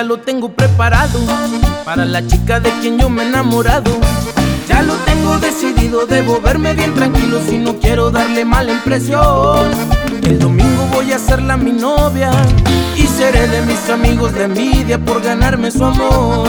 ya lo tengo preparado para la chica de quien yo me he enamorado. Ya lo tengo decidido, debo verme bien tranquilo si no quiero darle mala impresión. El domingo voy a hacerla mi novia y seré de mis amigos de envidia por ganarme su amor.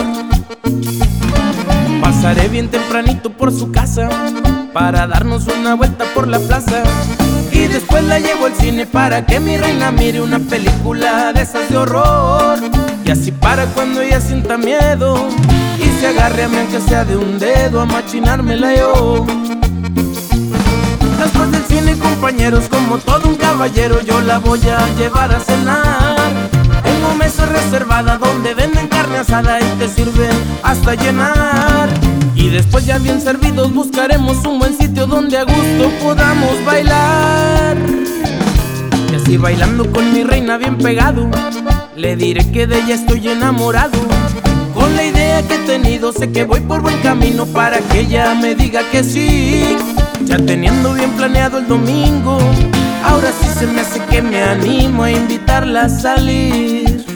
Pasaré bien tempranito por su casa para darnos una vuelta por la plaza, y después la llevo al cine para que mi reina mire una película de esas de horror. Y así para cuando ella sienta miedo y se agarre a mí aunque sea de un dedo a machinármela yo. Después del cine, compañeros, como todo un caballero, yo la voy a llevar a cenar en una mesa reservada donde venden carne asada y te sirven hasta llenar. Y después ya bien servidos buscaremos un buen sitio donde a gusto podamos bailar. Y así bailando con mi reina bien pegado, le diré que de ella estoy enamorado. Con la idea que he tenido sé que voy por buen camino para que ella me diga que sí. Ya teniendo bien planeado el domingo, ahora sí se me hace que me animo a invitarla a salir.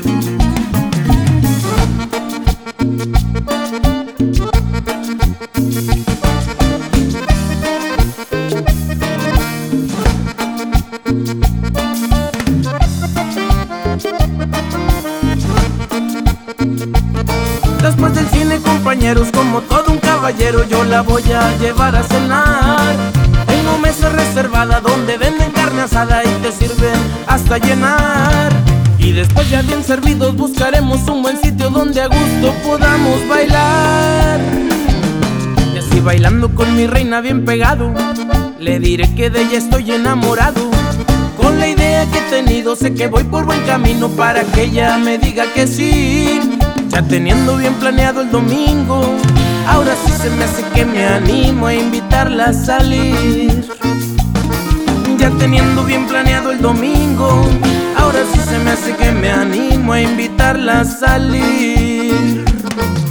Después del cine, compañeros, como todo un caballero, yo la voy a llevar a cenar en una mesa reservada donde venden carne asada y te sirven hasta llenar. Y después ya bien servidos buscaremos un buen sitio donde a gusto podamos bailar. Y así bailando con mi reina bien pegado, le diré que de ella estoy enamorado. Con la idea que he tenido sé que voy por buen camino para que ella me diga que sí. Ya teniendo bien planeado el domingo, ahora sí se me hace que me animo a invitarla a salir. Ya teniendo bien planeado el domingo, ahora sí se me hace que me animo a invitarla a salir.